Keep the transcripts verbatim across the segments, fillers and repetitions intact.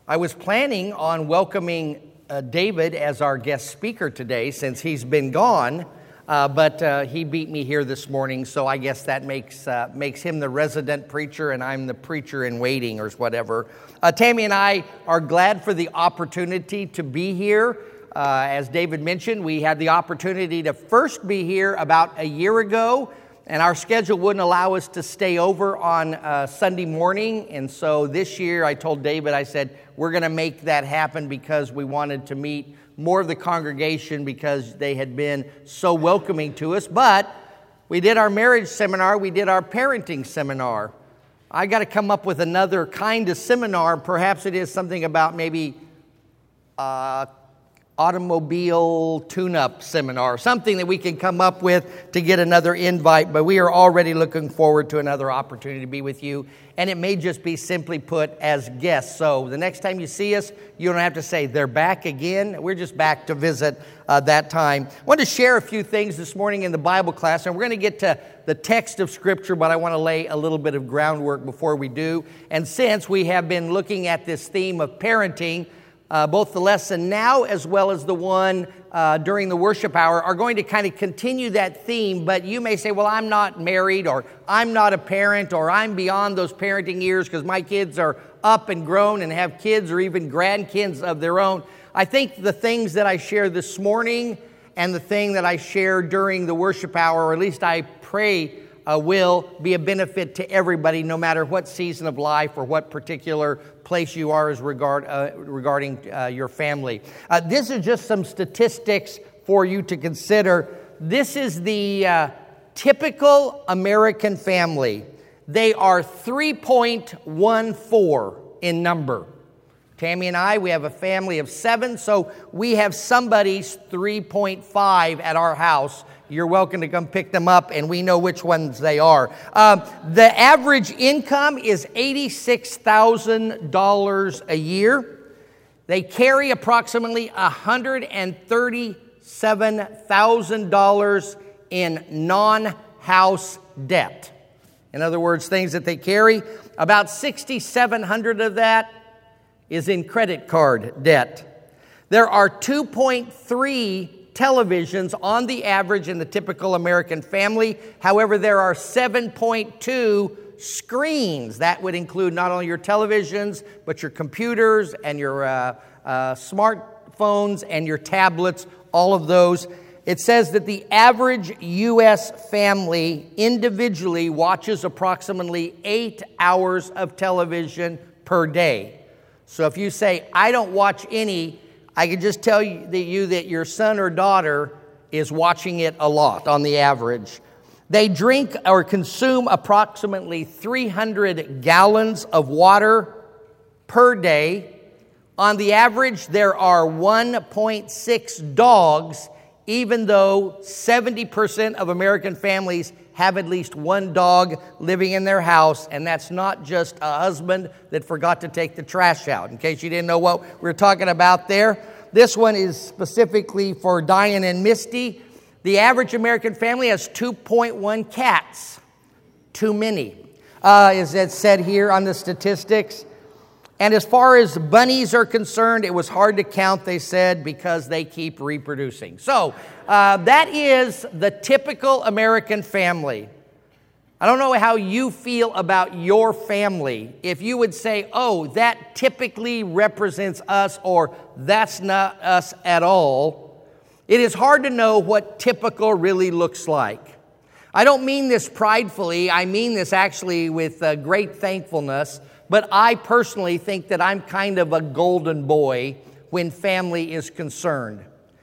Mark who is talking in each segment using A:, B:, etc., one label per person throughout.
A: I was planning on welcoming uh, David as our guest speaker today since he's been gone, uh, but uh, he beat me here this morning, so I guess that makes uh, makes him the resident preacher and I'm the preacher in waiting or whatever. Uh, Tammy and I are glad for the opportunity to be here. Uh, as David mentioned, we had the opportunity to first be here about a year ago, and our schedule wouldn't allow us to stay over on uh, Sunday morning. And so this year I told David, I said, we're going to make that happen because we wanted to meet more of the congregation because they had been so welcoming to us. But we did our marriage seminar, we did our parenting seminar. I got to come up with another kind of seminar. Perhaps it is something about maybe uh automobile tune-up seminar, something that we can come up with to get another invite, but we are already looking forward to another opportunity to be with you, and it may just be simply put as guests. So the next time you see us, you don't have to say, they're back again. We're just back to visit uh, that time. I want to share a few things this morning in the Bible class, and we're going to get to the text of Scripture, but I want to lay a little bit of groundwork before we do. And since we have been looking at this theme of parenting, Uh, both the lesson now as well as the one uh, during the worship hour are going to kind of continue that theme, but you may say, well, I'm not married, or I'm not a parent, or I'm beyond those parenting years because my kids are up and grown and have kids or even grandkids of their own. I think the things that I share this morning and the thing that I share during the worship hour, or at least I pray Uh, will be a benefit to everybody, no matter what season of life or what particular place you are as regard uh, regarding uh, your family. Uh, this is just some statistics for you to consider. This is the uh, typical American family. They are three point one four in number. Tammy and I, we have a family of seven, so we have somebody's three point five at our house. You're welcome to come pick them up, and we know which ones they are. Um, the average income is eighty-six thousand dollars a year. They carry approximately one hundred thirty-seven thousand dollars in non-house debt. In other words, things that they carry, about six thousand seven hundred dollars of that is in credit card debt. There are two point three televisions on the average in the typical American family. However, there are seven point two screens. That would include not only your televisions, but your computers and your uh, uh, smartphones and your tablets, all of those. It says that the average U S family individually watches approximately eight hours of television per day. So if you say, I don't watch any, I can just tell you that, you that your son or daughter is watching it a lot on the average. They drink or consume approximately three hundred gallons of water per day. On the average, there are one point six dogs, even though seventy percent of American families have at least one dog living in their house, and that's not just a husband that forgot to take the trash out. In case you didn't know what we're talking about there, this one is specifically for Diane and Misty. The average American family has two point one cats. Too many, uh, as it said here on the statistics. And as far as bunnies are concerned, it was hard to count, they said, because they keep reproducing. So uh, that is the typical American family. I don't know how you feel about your family. If you would say, oh, that typically represents us, or that's not us at all, it is hard to know what typical really looks like. I don't mean this pridefully. I mean this actually with uh, great thankfulness. But I personally think that I'm kind of a golden boy when family is concerned.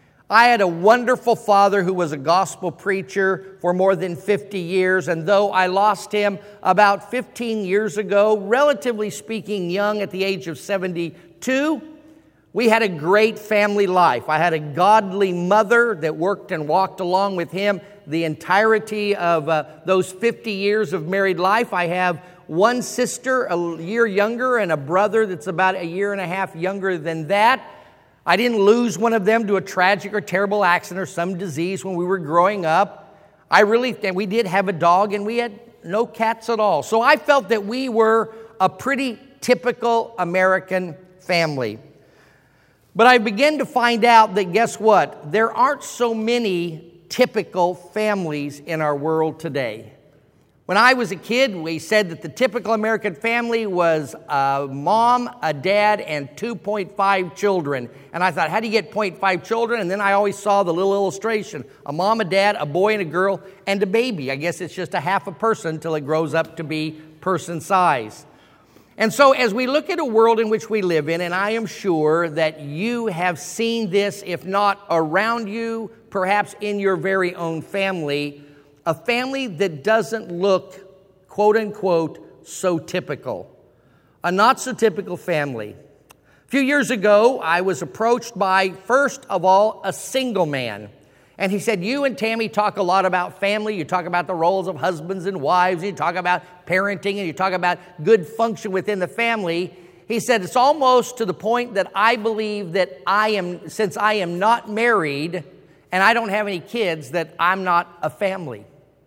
A: I had a wonderful father who was a gospel preacher for more than fifty years, and though I lost him about fifteen years ago, relatively speaking young at the age of seventy-two, we had a great family life. I had a godly mother that worked and walked along with him the entirety of uh, those fifty years of married life. I have one sister a year younger and a brother that's about a year and a half younger than that. I didn't lose one of them to a tragic or terrible accident or some disease when we were growing up. I really, and we did have a dog, and we had no cats at all. So I felt that we were a pretty typical American family. But I began to find out that, guess what? There aren't so many typical families in our world today. When I was a kid, we said that the typical American family was a mom, a dad, and two point five children. And I thought, how do you get point five children? And then I always saw the little illustration. A mom, a dad, a boy and a girl, and a baby. I guess it's just a half a person until it grows up to be person size. And so as we look at a world in which we live in, and I am sure that you have seen this, if not around you, perhaps in your very own family, a family that doesn't look, quote unquote, so typical. A not so typical family. A few years ago, I was approached by, first of all, a single man. And he said, you and Tammy talk a lot about family. You talk about the roles of husbands and wives. You talk about parenting and you talk about good function within the family. He said, it's almost to the point that I believe that I am, since I am not married and I don't have any kids, that I'm not a family.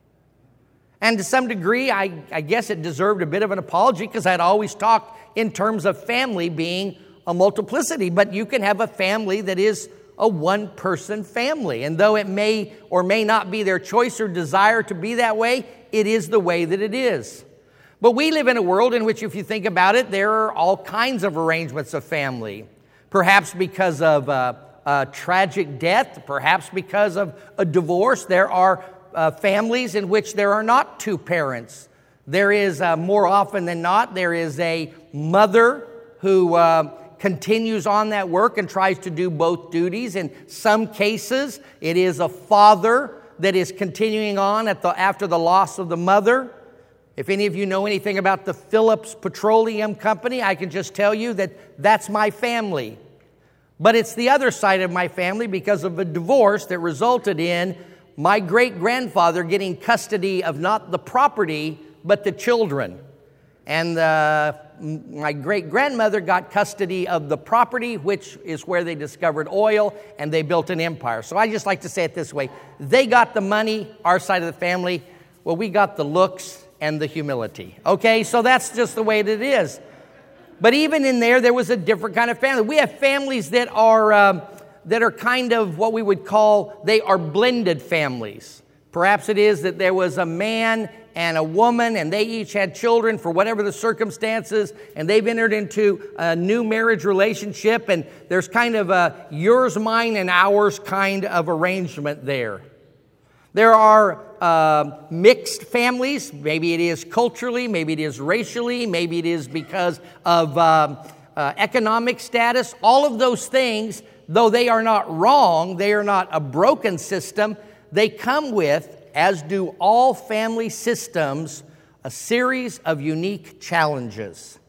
A: And to some degree, I, I guess it deserved a bit of an apology because I'd always talked in terms of family being a multiplicity. But you can have a family that is a one-person family. And though it may or may not be their choice or desire to be that way, it is the way that it is. But we live in a world in which, if you think about it, there are all kinds of arrangements of family. Perhaps because of uh, a tragic death, perhaps because of a divorce. There are uh, families in which there are not two parents. There is, uh, more often than not, there is a mother who uh, continues on that work and tries to do both duties. In some cases, it is a father that is continuing on at the, after the loss of the mother. If any of you know anything about the Phillips Petroleum Company, I can just tell you that that's my family. But it's the other side of my family because of a divorce that resulted in my great-grandfather getting custody of not the property, but the children. And uh, my great-grandmother got custody of the property, which is where they discovered oil, and they built an empire. So I just like to say it this way. They got the money, our side of the family. Well, we got the looks and the humility. Okay, so that's just the way that it is. But even in there, there was a different kind of family. We have families that are um, that are kind of what we would call, they are blended families. Perhaps it is that there was a man and a woman, and they each had children for whatever the circumstances, and they've entered into a new marriage relationship, and there's kind of a yours, mine, and ours kind of arrangement there. There are uh, mixed families. Maybe it is culturally, maybe it is racially, maybe it is because of um, uh, economic status. All of those things, though they are not wrong, they are not a broken system, they come with, as do all family systems, a series of unique challenges.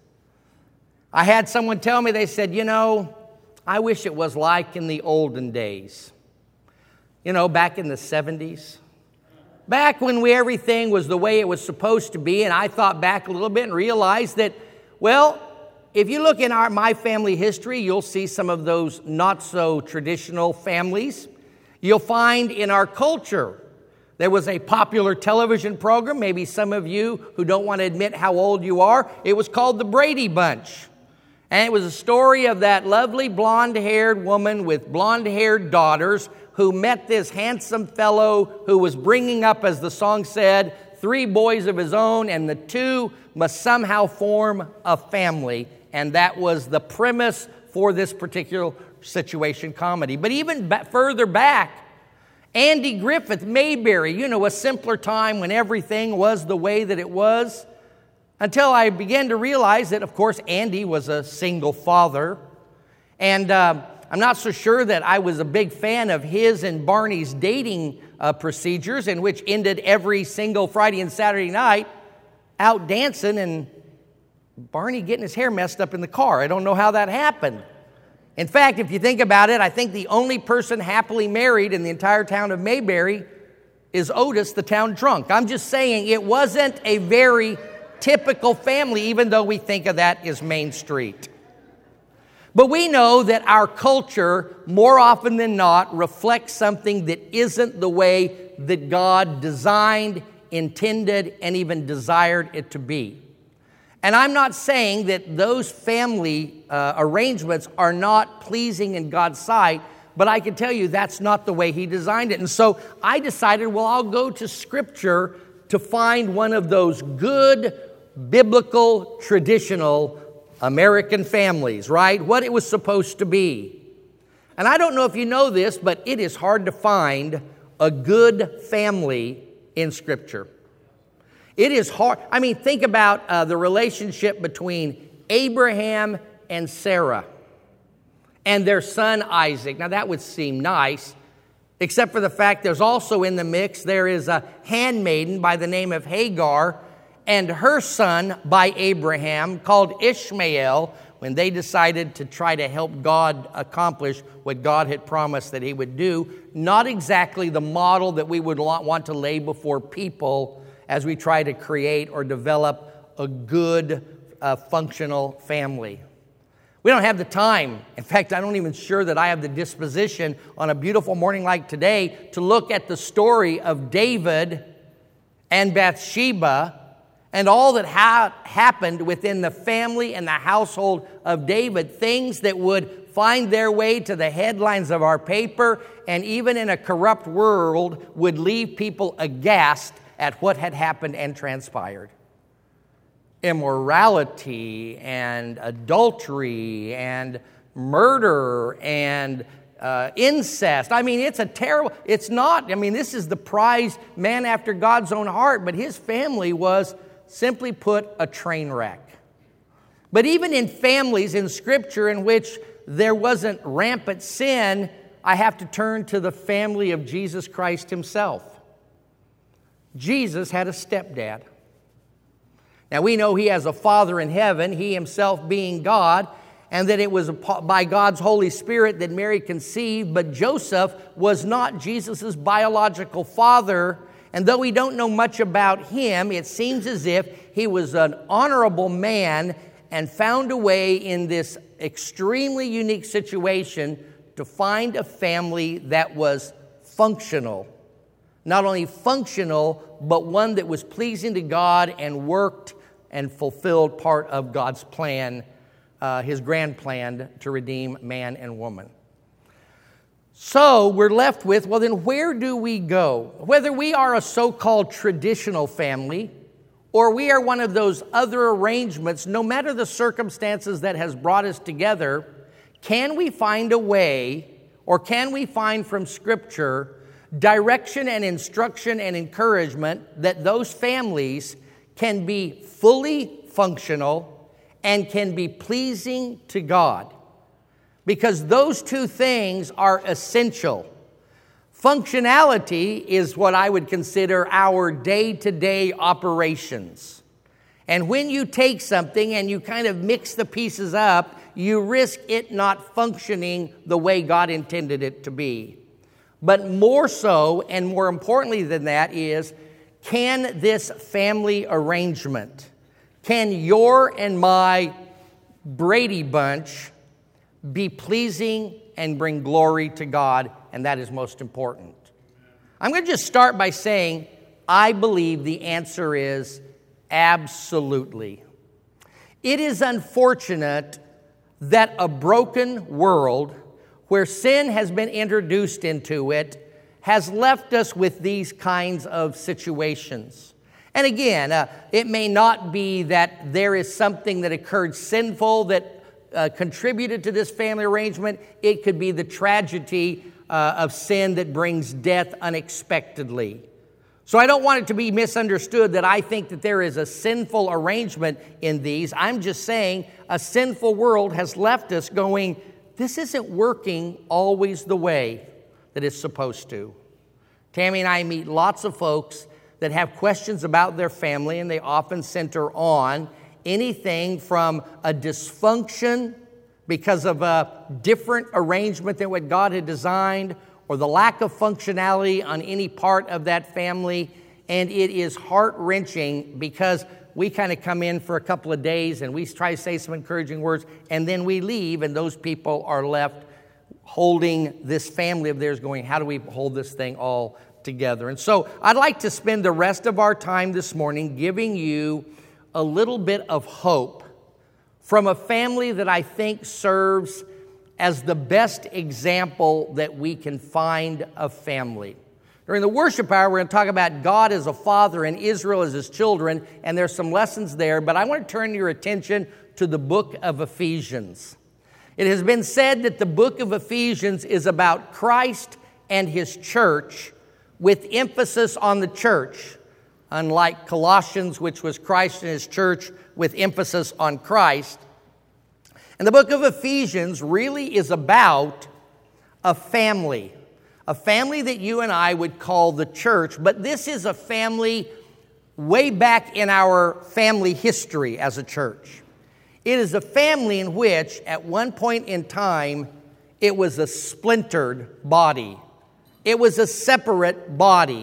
A: I had someone tell me, they said, you know, I wish it was like in the olden days. You know, back in the seventies. Back when we, everything was the way it was supposed to be, and I thought back a little bit and realized that, well, if you look in our my family history, you'll see some of those not-so-traditional families. You'll find in our culture, there was a popular television program, maybe some of you who don't want to admit how old you are, it was called The Brady Bunch. And it was a story of that lovely blonde-haired woman with blonde-haired daughters who met this handsome fellow who was bringing up, as the song said, three boys of his own, and the two must somehow form a family. And that was the premise for this particular situation comedy. But even ba- further back, Andy Griffith, Mayberry, you know, a simpler time when everything was the way that it was, until I began to realize that, of course, Andy was a single father. And uh, I'm not so sure that I was a big fan of his and Barney's dating uh, procedures, in which ended every single Friday and Saturday night out dancing and Barney getting his hair messed up in the car. I don't know how that happened. In fact, if you think about it, I think the only person happily married in the entire town of Mayberry is Otis, the town drunk. I'm just saying it wasn't a very typical family, even though we think of that as Main Street. But we know that our culture, more often than not, reflects something that isn't the way that God designed, intended, and even desired it to be. And I'm not saying that those family uh, arrangements are not pleasing in God's sight, but I can tell you that's not the way He designed it. And so I decided, well, I'll go to Scripture to find one of those good, biblical, traditional American families, right? What it was supposed to be. And I don't know if you know this, but it is hard to find a good family in Scripture. It is hard. I mean, think about uh, the relationship between Abraham and Sarah and their son Isaac. Now, that would seem nice, except for the fact there's also in the mix, there is a handmaiden by the name of Hagar and her son by Abraham called Ishmael, when they decided to try to help God accomplish what God had promised that He would do. Not exactly the model that we would want to lay before people as we try to create or develop a good, uh, functional family. We don't have the time. In fact, I'm not even sure that I have the disposition on a beautiful morning like today to look at the story of David and Bathsheba and all that ha- happened within the family and the household of David, things that would find their way to the headlines of our paper and even in a corrupt world would leave people aghast at what had happened and transpired. Immorality and adultery and murder and uh, incest. I mean, it's a terrible, it's not, I mean, this is the prized man after God's own heart, but his family was, simply put, a train wreck. But even in families in Scripture in which there wasn't rampant sin, I have to turn to the family of Jesus Christ Himself. Jesus had a stepdad. Now, we know He has a Father in heaven, He Himself being God, and that it was by God's Holy Spirit that Mary conceived, but Joseph was not Jesus' biological father, and though we don't know much about him, it seems as if he was an honorable man and found a way in this extremely unique situation to find a family that was functional. Not only functional, but one that was pleasing to God and worked and fulfilled part of God's plan, uh, His grand plan to redeem man and woman. So we're left with, well, then where do we go? Whether we are a so-called traditional family or we are one of those other arrangements, no matter the circumstances that has brought us together, can we find a way, or can we find from Scripture direction and instruction and encouragement that those families can be fully functional and can be pleasing to God? Because those two things are essential. Functionality is what I would consider our day-to-day operations. And when you take something and you kind of mix the pieces up, you risk it not functioning the way God intended it to be. But more so, and more importantly than that, is can this family arrangement, can your and my Brady Bunch be pleasing and bring glory to God? And that is most important. I'm going to just start by saying I believe the answer is absolutely. It is unfortunate that a broken world where sin has been introduced into it has left us with these kinds of situations. And again, uh, it may not be that there is something that occurred sinful that uh, contributed to this family arrangement. It could be the tragedy uh, of sin that brings death unexpectedly. So I don't want it to be misunderstood that I think that there is a sinful arrangement in these. I'm just saying a sinful world has left us going, this isn't working always the way that it's supposed to. Tammy and I meet lots of folks that have questions about their family, and they often center on anything from a dysfunction because of a different arrangement than what God had designed, or the lack of functionality on any part of that family. And it is heart-wrenching because we kind of come in for a couple of days and we try to say some encouraging words, and then we leave, and those people are left holding this family of theirs going, how do we hold this thing all together? And so I'd like to spend the rest of our time this morning giving you a little bit of hope from a family that I think serves as the best example that we can find of family. During the worship hour, we're going to talk about God as a father and Israel as his children, and there's some lessons there, but I want to turn your attention to the book of Ephesians. It has been said that the book of Ephesians is about Christ and his church, with emphasis on the church, unlike Colossians, which was Christ and his church, with emphasis on Christ. And the book of Ephesians really is about a family, a family that you and I would call the church, but this is a family way back in our family history as a church. It is a family in which, at one point in time, it was a splintered body. It was a separate body.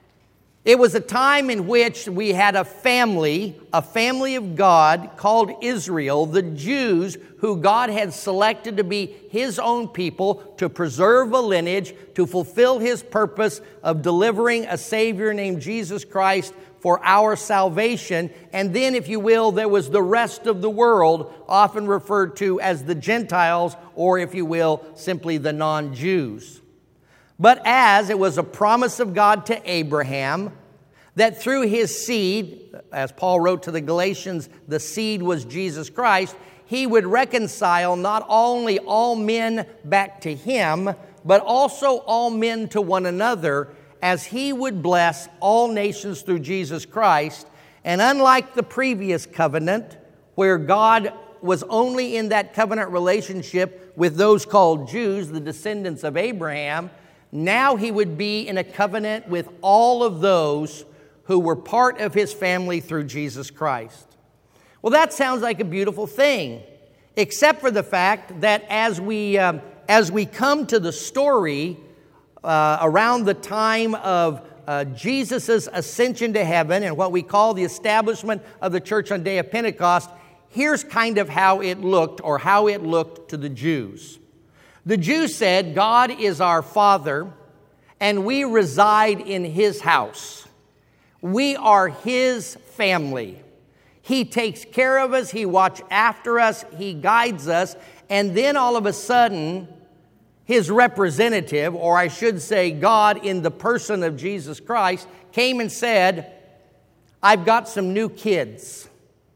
A: It was a time in which we had a family, a family of God called Israel, the Jews who God had selected to be his own people, to preserve a lineage, to fulfill his purpose of delivering a Savior named Jesus Christ for our salvation. And then, if you will, there was the rest of the world, often referred to as the Gentiles, or if you will, simply the non-Jews. But as it was a promise of God to Abraham, that through his seed, as Paul wrote to the Galatians, the seed was Jesus Christ, he would reconcile not only all men back to him, but also all men to one another, as he would bless all nations through Jesus Christ. And unlike the previous covenant, where God was only in that covenant relationship with those called Jews, the descendants of Abraham, now he would be in a covenant with all of those who were part of his family through Jesus Christ. Well, that sounds like a beautiful thing, except for the fact that as we um, as we come to the story uh, around the time of uh, Jesus' ascension to heaven and what we call the establishment of the church on day of Pentecost, here's kind of how it looked, or how it looked to the Jews. The Jews said, God is our Father, and we reside in his house. We are his family. He takes care of us. He watches after us. He guides us. And then all of a sudden, his representative, or I should say God in the person of Jesus Christ, came and said, I've got some new kids.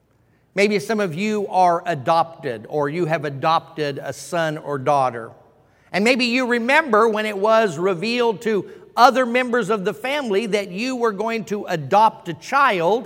A: Maybe some of you are adopted, or you have adopted a son or daughter. And maybe you remember when it was revealed to other members of the family that you were going to adopt a child,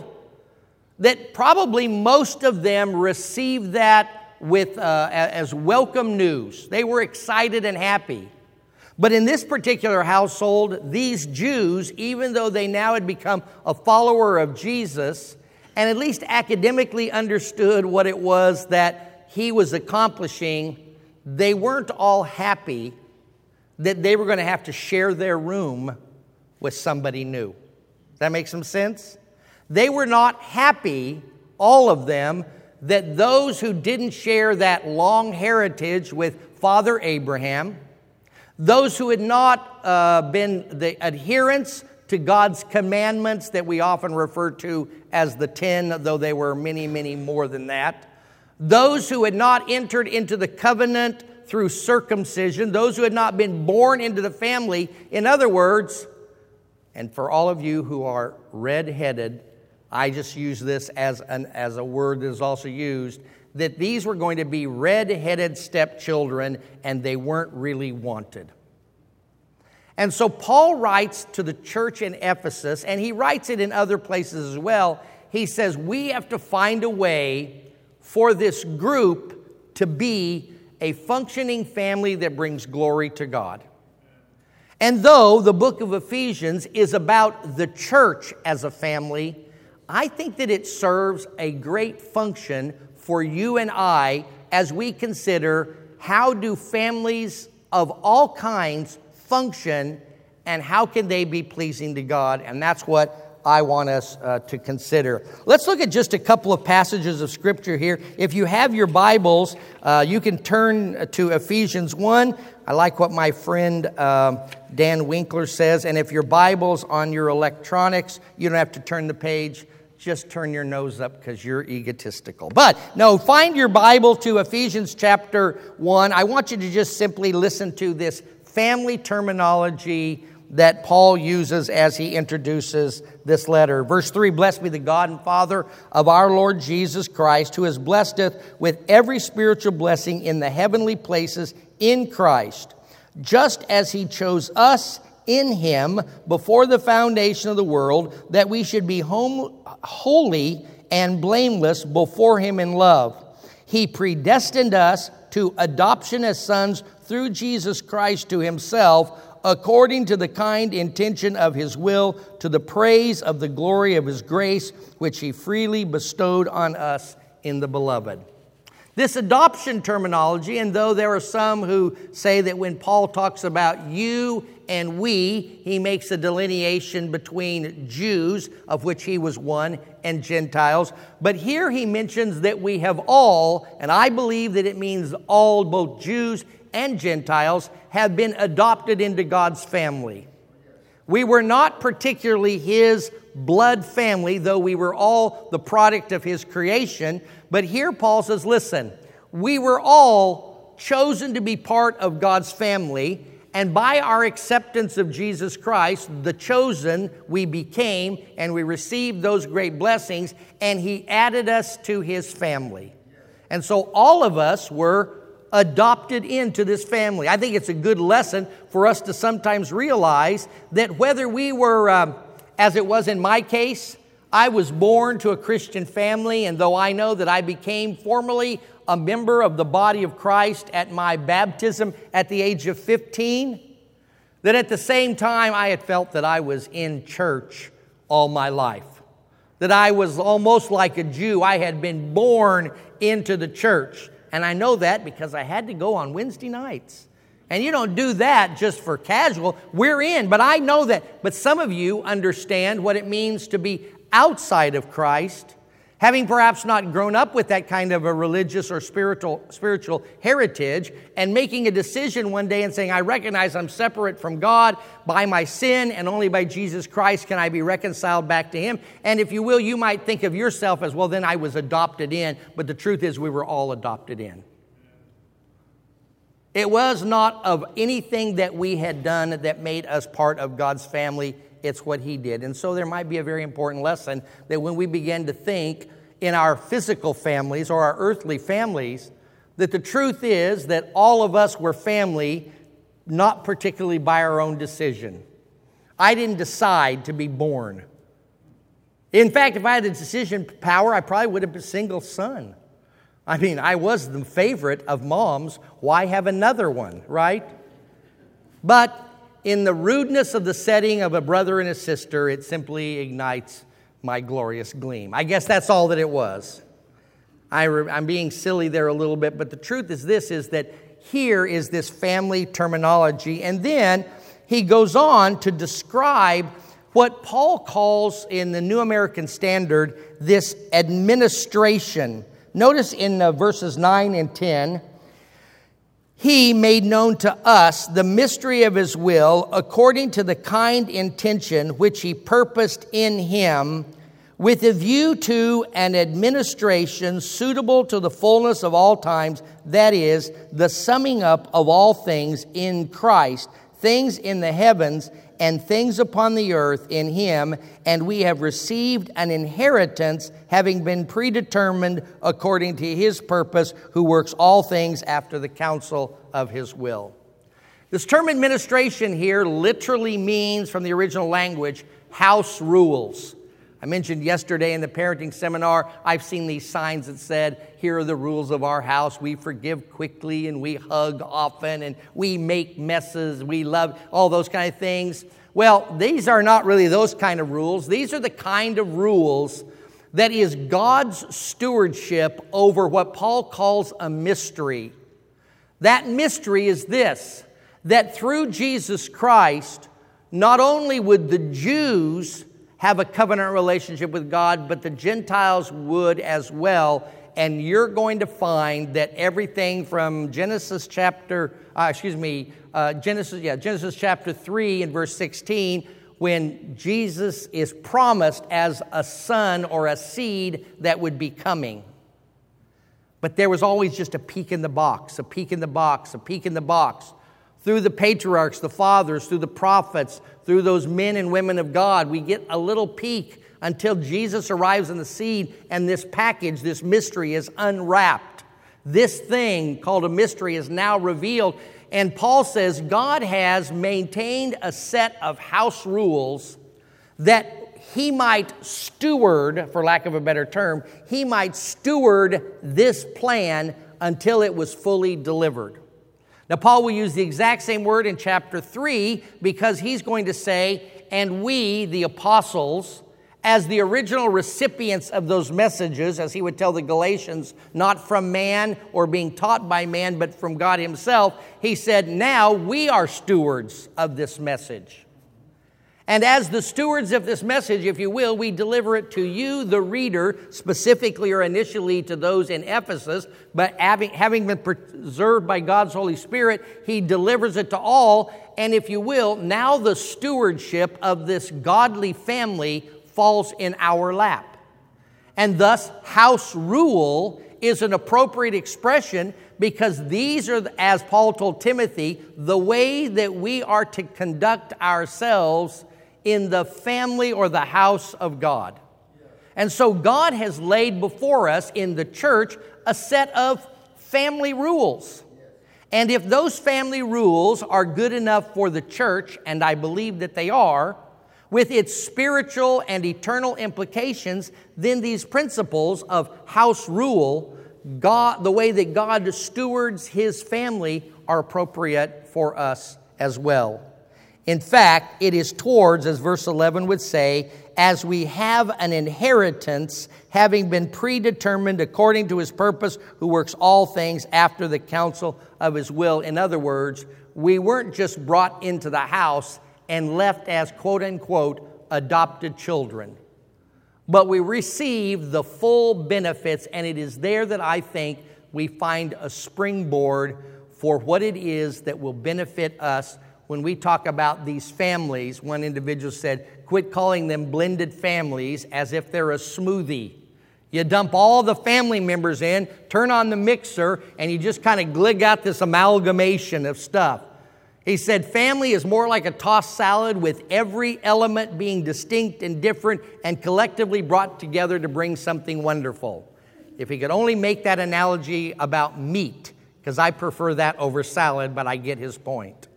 A: that probably most of them received that with uh, as welcome news. They were excited and happy. But in this particular household, these Jews, even though they now had become a follower of Jesus, and at least academically understood what it was that he was accomplishing, they weren't all happy that they were going to have to share their room with somebody new. Does that make some sense? They were not happy, all of them, that those who didn't share that long heritage with Father Abraham, those who had not uh, been the adherents to God's commandments that we often refer to as the ten, though they were many, many more than that, those who had not entered into the covenant through circumcision, those who had not been born into the family. In other words, and for all of you who are red-headed, I just use this as, an, as a word that is also used, that these were going to be red-headed stepchildren, and they weren't really wanted. And so Paul writes to the church in Ephesus, and he writes it in other places as well. He says, we have to find a way for this group to be a functioning family that brings glory to God. And though the book of Ephesians is about the church as a family, I think that it serves a great function for you and I as we consider how do families of all kinds function and how can they be pleasing to God. And that's what I want us uh, to consider. Let's look at just a couple of passages of Scripture here. If you have your Bibles, uh, you can turn to Ephesians one. I like what my friend um, Dan Winkler says. And if your Bible's on your electronics, you don't have to turn the page. just turn your nose up because you're egotistical. But no, find your Bible to Ephesians chapter one. I want you to just simply listen to this family terminology that Paul uses as he introduces this letter. Verse three, blessed be the God and Father of our Lord Jesus Christ, who has blessed us with every spiritual blessing in the heavenly places in Christ, just as he chose us in him before the foundation of the world, that we should be home, holy and blameless before him in love. He predestined us to adoption as sons through Jesus Christ to himself, according to the kind intention of his will, to the praise of the glory of his grace, which he freely bestowed on us in the beloved. This adoption terminology, and though there are some who say that when Paul talks about you and we, he makes a delineation between Jews, of which he was one, and Gentiles. But here he mentions that we have all, and I believe that it means all, both Jews and Gentiles, have been adopted into God's family. We were not particularly his blood family, though we were all the product of his creation. But here Paul says, listen, we were all chosen to be part of God's family, and by our acceptance of Jesus Christ, the chosen, we became, and we received those great blessings, and he added us to his family. And so all of us were adopted into this family. I think it's a good lesson for us to sometimes realize that whether we were, um, as it was in my case, I was born to a Christian family, and though I know that I became formally a member of the body of Christ at my baptism at the age of fifteen, that at the same time I had felt that I was in church all my life. That I was almost like a Jew. I had been born into the church. And I know that because I had to go on Wednesday nights. And you don't do that just for casual. We're in, but I know that. But some of you understand what it means to be outside of Christ, having perhaps not grown up with that kind of a religious or spiritual spiritual heritage, and making a decision one day and saying, I recognize I'm separate from God by my sin, and only by Jesus Christ can I be reconciled back to him. And if you will, you might think of yourself as, well, then I was adopted in. But the truth is we were all adopted in. It was not of anything that we had done that made us part of God's family. It's what he did. And so there might be a very important lesson that when we begin to think in our physical families or our earthly families, that the truth is that all of us were family, not particularly by our own decision. I didn't decide to be born. In fact, if I had the decision power, I probably would have been a single son. I mean, I was the favorite of moms. Why have another one, right? But in the rudeness of the setting of a brother and a sister, it simply ignites my glorious gleam. I guess that's all that it was. I re- I'm being silly there a little bit, but the truth is this, is that here is this family terminology. And then he goes on to describe what Paul calls in the New American Standard this administration. Notice in uh, verses nine and ten, he made known to us the mystery of his will according to the kind intention which he purposed in him, with a view to an administration suitable to the fullness of all times, that is, the summing up of all things in Christ, things in the heavens and things upon the earth in him, and we have received an inheritance, having been predetermined according to his purpose, who works all things after the counsel of his will. This term administration here literally means, from the original language, house rules. I mentioned yesterday in the parenting seminar, I've seen these signs that said, here are the rules of our house. We forgive quickly and we hug often and we make messes. We love all those kind of things. Well, these are not really those kind of rules. These are the kind of rules that is God's stewardship over what Paul calls a mystery. That mystery is this, that through Jesus Christ, not only would the Jews have a covenant relationship with God, but the Gentiles would as well. And you're going to find that everything from Genesis chapter, uh, excuse me, uh, Genesis, yeah, Genesis chapter three and verse sixteen, when Jesus is promised as a son or a seed that would be coming. But there was always just a peek in the box, a peek in the box, a peek in the box. Through the patriarchs, the fathers, through the prophets, through those men and women of God, we get a little peek until Jesus arrives in the scene and this package, this mystery is unwrapped. This thing called a mystery is now revealed. And Paul says God has maintained a set of house rules that he might steward, for lack of a better term, he might steward this plan until it was fully delivered. Now, Paul will use the exact same word in chapter three because he's going to say, and we, the apostles, as the original recipients of those messages, as he would tell the Galatians, not from man or being taught by man, but from God himself, he said, now we are stewards of this message. And as the stewards of this message, if you will, we deliver it to you, the reader, specifically or initially to those in Ephesus, but having, having been preserved by God's Holy Spirit, he delivers it to all. And if you will, now the stewardship of this godly family falls in our lap. And thus, house rule is an appropriate expression because these are, as Paul told Timothy, the way that we are to conduct ourselves in the family or the house of God. And so God has laid before us in the church a set of family rules. And if those family rules are good enough for the church, and I believe that they are, with its spiritual and eternal implications, then these principles of house rule, God, the way that God stewards his family, are appropriate for us as well. In fact, it is towards, as verse eleven would say, as we have an inheritance, having been predetermined according to his purpose, who works all things after the counsel of his will. In other words, we weren't just brought into the house and left as quote-unquote adopted children, but we receive the full benefits, and it is there that I think we find a springboard for what it is that will benefit us. When we talk about these families, one individual said, quit calling them blended families as if they're a smoothie. You dump all the family members in, turn on the mixer, and you just kind of glig out this amalgamation of stuff. He said, family is more like a tossed salad with every element being distinct and different and collectively brought together to bring something wonderful. If he could only make that analogy about meat, because I prefer that over salad, but I get his point.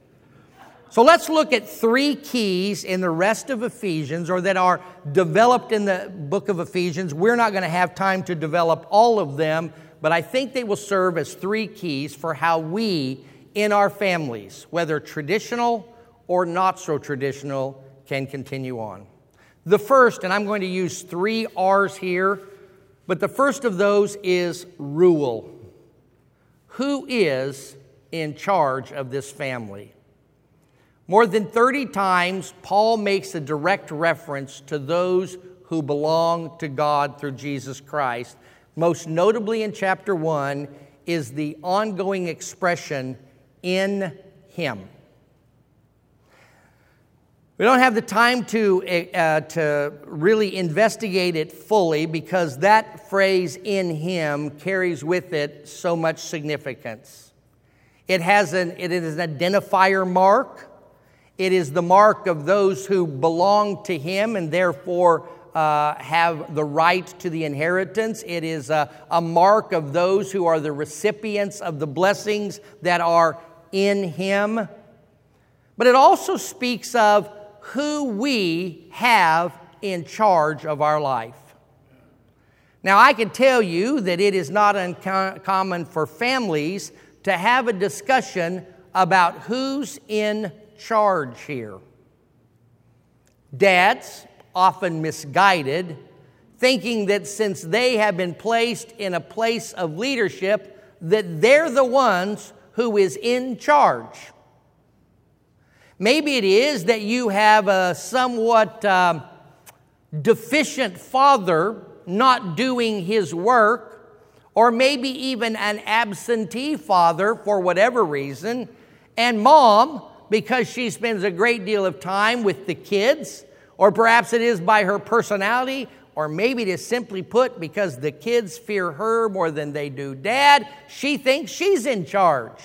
A: So let's look at three keys in the rest of Ephesians, or that are developed in the book of Ephesians. We're not going to have time to develop all of them, but I think they will serve as three keys for how we, in our families, whether traditional or not so traditional, can continue on. The first, and I'm going to use three R's here, but the first of those is rule. Who is in charge of this family? More than thirty times, Paul makes a direct reference to those who belong to God through Jesus Christ. Most notably in chapter one is the ongoing expression, in him. We don't have the time to, uh, to really investigate it fully because that phrase, in him, carries with it so much significance. It has an, it is an identifier mark. It is the mark of those who belong to him and therefore uh, have the right to the inheritance. It is a, a mark of those who are the recipients of the blessings that are in him. But it also speaks of who we have in charge of our life. Now, I can tell you that it is not uncommon for families to have a discussion about who's in charge here. Dads, often misguided, thinking that since they have been placed in a place of leadership, that they're the ones who is in charge. Maybe it is that you have a somewhat um, deficient father not doing his work, or maybe even an absentee father for whatever reason, and mom because she spends a great deal of time with the kids, or perhaps it is by her personality, or maybe it is simply put because the kids fear her more than they do Dad. She thinks she's in charge.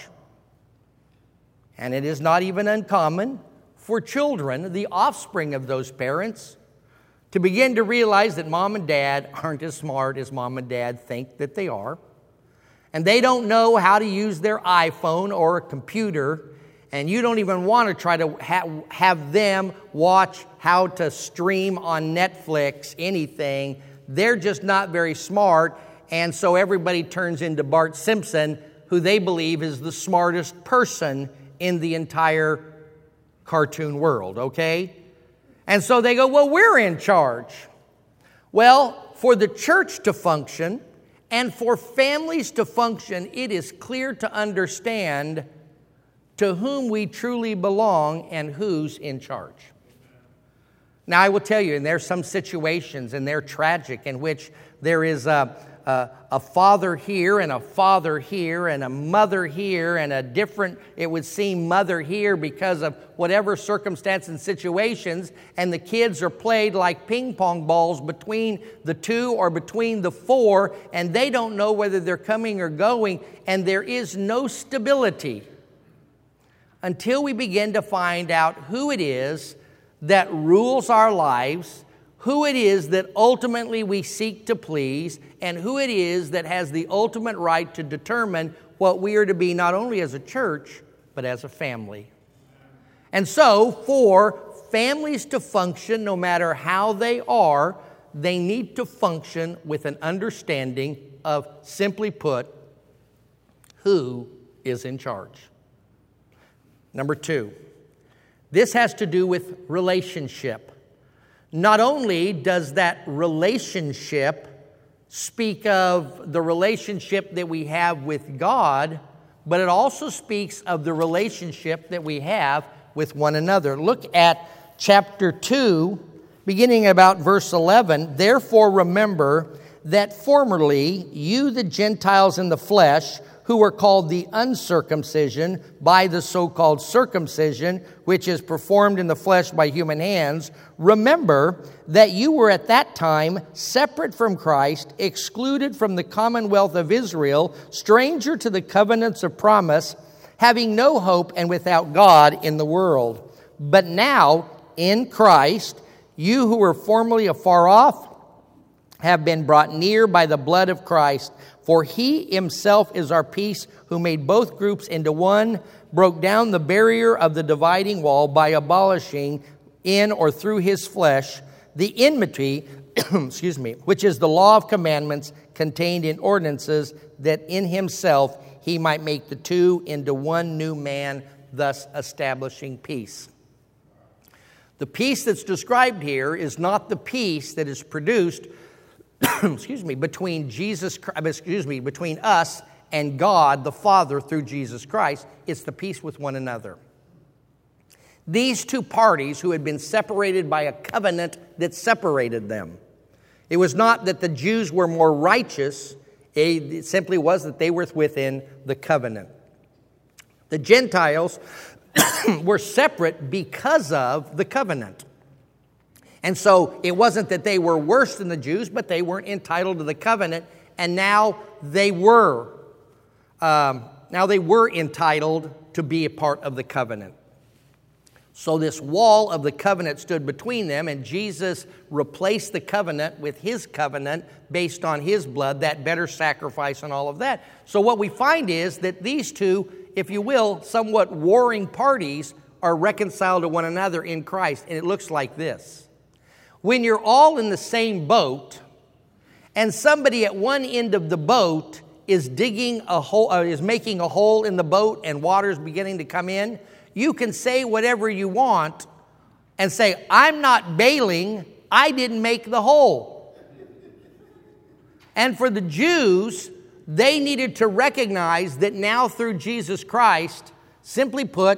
A: And it is not even uncommon for children, the offspring of those parents, to begin to realize that Mom and Dad aren't as smart as Mom and Dad think that they are. And they don't know how to use their iPhone or a computer. And you don't even want to try to ha- have them watch how to stream on Netflix, anything. They're just not very smart. And so everybody turns into Bart Simpson, who they believe is the smartest person in the entire cartoon world, okay? And so they go, well, we're in charge. Well, for the church to function and for families to function, it is clear to understand to whom we truly belong and who's in charge. Now, I will tell you, and there's some situations, and they're tragic, in which there is a, a, a father here and a father here and a mother here and a different, it would seem, mother here because of whatever circumstance and situations, and the kids are played like ping pong balls between the two or between the four, and they don't know whether they're coming or going, and there is no stability until we begin to find out who it is that rules our lives, who it is that ultimately we seek to please, and who it is that has the ultimate right to determine what we are to be not only as a church, but as a family. And so, for families to function, no matter how they are, they need to function with an understanding of, simply put, who is in charge. Number two, this has to do with relationship. Not only does that relationship speak of the relationship that we have with God, but it also speaks of the relationship that we have with one another. Look at chapter two, beginning about verse eleven. Therefore remember that formerly you, the Gentiles in the flesh, who were called the uncircumcision by the so-called circumcision, which is performed in the flesh by human hands, remember that you were at that time separate from Christ, excluded from the commonwealth of Israel, stranger to the covenants of promise, having no hope and without God in the world. But now, in Christ, you who were formerly afar off have been brought near by the blood of Christ. For he himself is our peace, who made both groups into one, broke down the barrier of the dividing wall by abolishing in or through his flesh the enmity, excuse me, which is the law of commandments contained in ordinances, that in himself he might make the two into one new man, thus establishing peace. The peace that's described here is not the peace that is produced excuse me, between Jesus, excuse me, between us and God the Father through Jesus Christ. It's the peace with one another. These two parties who had been separated by a covenant that separated them. It was not that the Jews were more righteous. It simply was that they were within the covenant. The Gentiles were separate because of the covenant. And so it wasn't that they were worse than the Jews, but they weren't entitled to the covenant, and now they were. Um, now they were entitled to be a part of the covenant. So this wall of the covenant stood between them, and Jesus replaced the covenant with his covenant based on his blood, that better sacrifice and all of that. So what we find is that these two, if you will, somewhat warring parties are reconciled to one another in Christ, and it looks like this. When you're all in the same boat, and somebody at one end of the boat is digging a hole, uh, is making a hole in the boat, and water's beginning to come in, you can say whatever you want and say, I'm not bailing, I didn't make the hole. And for the Jews, they needed to recognize that now through Jesus Christ, simply put,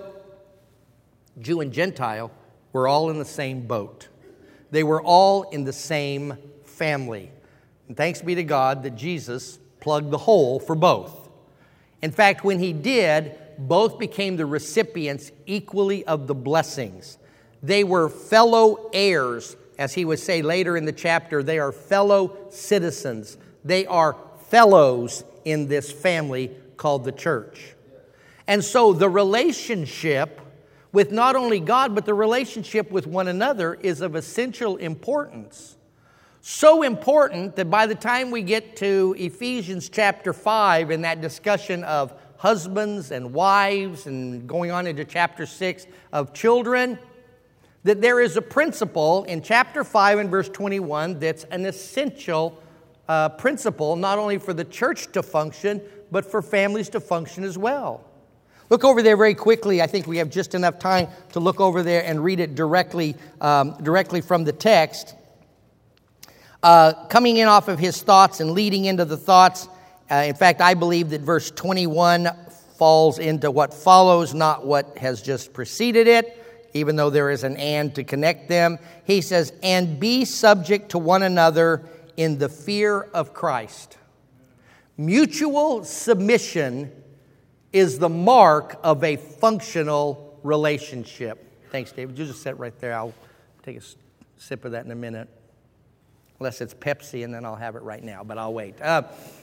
A: Jew and Gentile were all in the same boat. They were all in the same family. And thanks be to God that Jesus plugged the hole for both. In fact, when he did, both became the recipients equally of the blessings. They were fellow heirs, as he would say later in the chapter. They are fellow citizens. They are fellows in this family called the church. And so the relationship with not only God, but the relationship with one another is of essential importance. So important that by the time we get to Ephesians chapter five and that discussion of husbands and wives and going on into chapter six of children, that there is a principle in chapter five and verse twenty-one that's an essential uh, principle not only for the church to function, but for families to function as well. Look over there very quickly. I think we have just enough time to look over there and read it directly, um, directly from the text. Uh, coming in off of his thoughts and leading into the thoughts, uh, in fact, I believe that verse twenty-one falls into what follows, not what has just preceded it, even though there is an and to connect them. He says, and be subject to one another in the fear of Christ. Mutual submission is the mark of a functional relationship. Thanks, David. You just sit right there. I'll take a sip of that in a minute. Unless it's Pepsi, and then I'll have it right now, but I'll wait. Uh,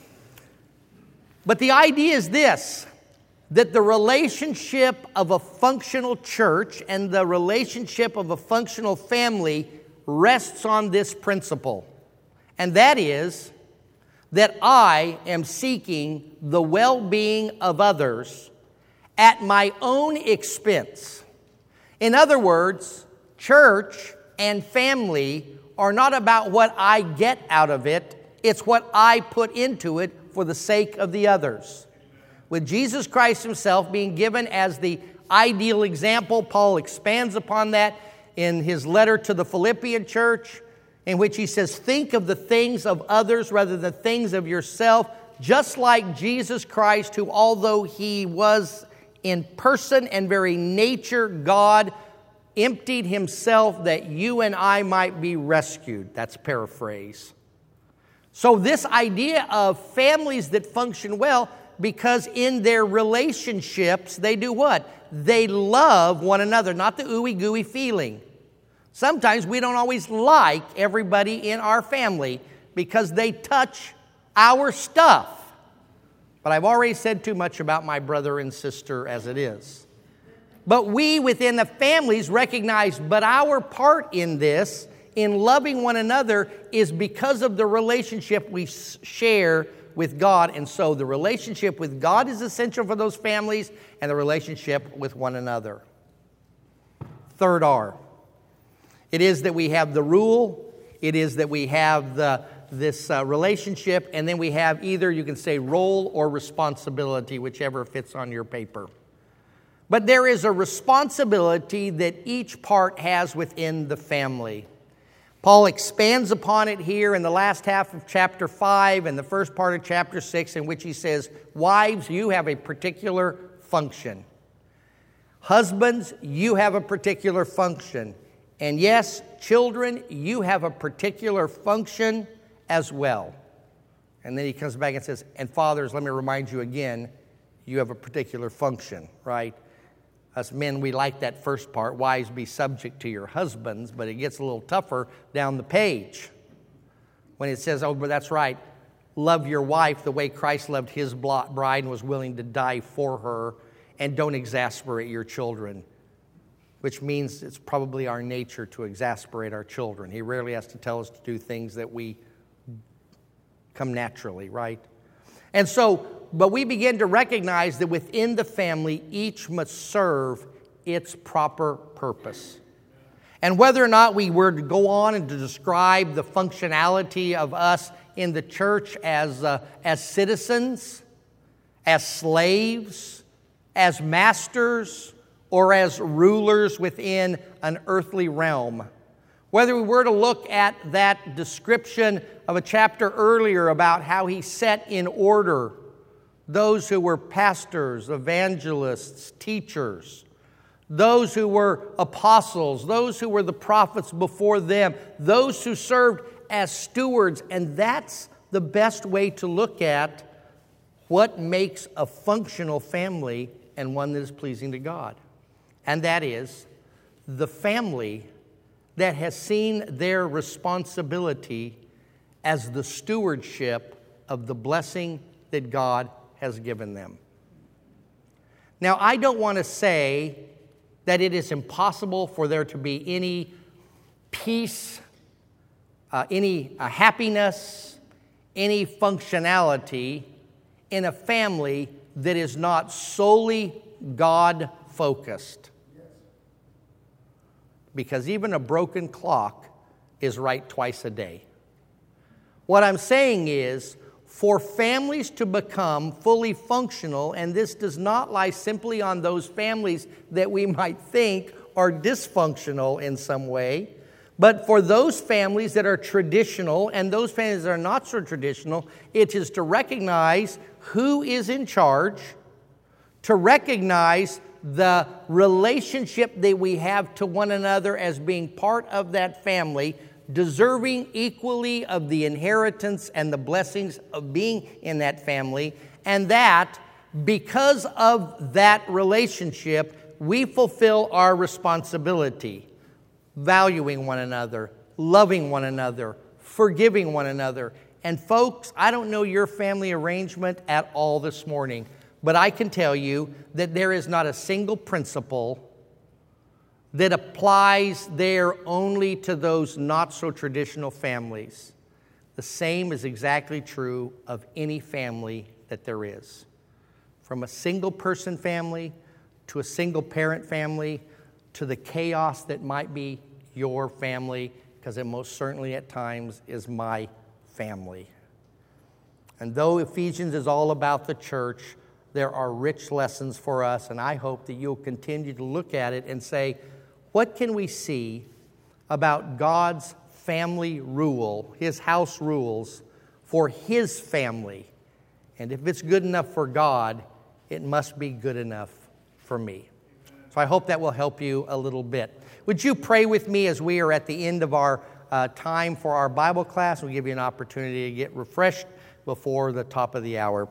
A: but the idea is this, that the relationship of a functional church and the relationship of a functional family rests on this principle. And that is that I am seeking the well-being of others at my own expense. In other words, church and family are not about what I get out of it, it's what I put into it for the sake of the others. With Jesus Christ himself being given as the ideal example, Paul expands upon that in his letter to the Philippian church, in which he says, think of the things of others rather than the things of yourself, just like Jesus Christ, who although he was in person and very nature God, emptied himself that you and I might be rescued. That's paraphrase. So this idea of families that function well, because in their relationships, they do what? They love one another, not the ooey gooey feeling. Sometimes we don't always like everybody in our family because they touch our stuff. But I've already said too much about my brother and sister as it is. But we within the families recognize, but our part in this, in loving one another, is because of the relationship we share with God. And so the relationship with God is essential for those families and the relationship with one another. Third R. It is that we have the rule. It is that we have the, this uh, relationship. And then we have either, you can say, role or responsibility, whichever fits on your paper. But there is a responsibility that each part has within the family. Paul expands upon it here in the last half of chapter five and the first part of chapter six, in which he says, wives, you have a particular function. Husbands, you have a particular function. And yes, children, you have a particular function as well. And then he comes back and says, and fathers, let me remind you again, you have a particular function, right? Us men, we like that first part, wives, be subject to your husbands, but it gets a little tougher down the page when it says, oh, but that's right, love your wife the way Christ loved his bride and was willing to die for her, and don't exasperate your children, which means it's probably our nature to exasperate our children. He rarely has to tell us to do things that we come naturally, right? And so, but we begin to recognize that within the family, each must serve its proper purpose. And whether or not we were to go on and to describe the functionality of us in the church as, uh, as citizens, as slaves, as masters, or as rulers within an earthly realm. Whether we were to look at that description of a chapter earlier about how he set in order those who were pastors, evangelists, teachers, those who were apostles, those who were the prophets before them, those who served as stewards. And that's the best way to look at what makes a functional family and one that is pleasing to God. And that is the family that has seen their responsibility as the stewardship of the blessing that God has given them. Now, I don't want to say that it is impossible for there to be any peace, uh, any uh, happiness, any functionality in a family that is not solely God-focused. Because even a broken clock is right twice a day. What I'm saying is, for families to become fully functional, and this does not lie simply on those families that we might think are dysfunctional in some way, but for those families that are traditional and those families that are not so traditional, it is to recognize who is in charge, to recognize the relationship that we have to one another as being part of that family, deserving equally of the inheritance and the blessings of being in that family, and that because of that relationship, we fulfill our responsibility, valuing one another, loving one another, forgiving one another. And folks, I don't know your family arrangement at all this morning, but I can tell you that there is not a single principle that applies there only to those not-so-traditional families. The same is exactly true of any family that there is. From a single-person family to a single-parent family to the chaos that might be your family, because it most certainly at times is my family. And though Ephesians is all about the church, there are rich lessons for us, and I hope that you'll continue to look at it and say, what can we see about God's family rule, His house rules for His family? And if it's good enough for God, it must be good enough for me. So I hope that will help you a little bit. Would you pray with me as we are at the end of our uh, time for our Bible class? We'll give you an opportunity to get refreshed before the top of the hour.